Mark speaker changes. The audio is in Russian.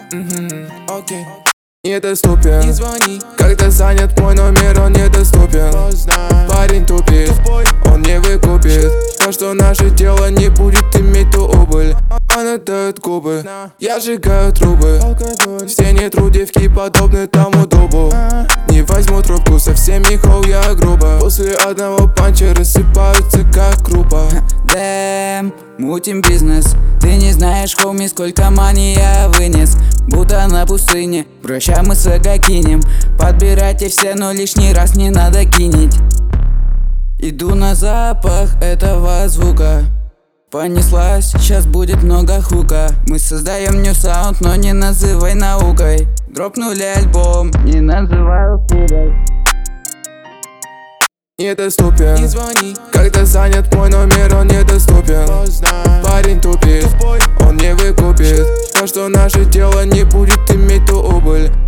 Speaker 1: Окей.
Speaker 2: Недоступен,
Speaker 1: Не звони,
Speaker 2: когда занят мой номер, он недоступен. Парень тупит, он не выкупит то, что наше дело не будет иметь ту убыль. Она дает губы, я сжигаю трубы. Все нетрудивки подобны тому дубу. Не возьму трубку, со всеми хоу я грубо. После одного панча рассыпаются как крупа.
Speaker 3: Дэм, мутим бизнес. Ты не знаешь, хоуми, сколько мани я вынес. Будто на пустыне, прощай, мы сэка кинем. Подбирайте все, но лишний раз не надо кинить. Иду на запах этого звука. Понеслась, сейчас будет много хука. Мы создаем new sound, но не называй наукой. Дропнули альбом, не называй фугой.
Speaker 2: Недоступен,
Speaker 1: не звони,
Speaker 2: когда занят мой номер, он недоступен. Парень тупит, он не выкупит то, что наше дело не будет иметь ту убыль.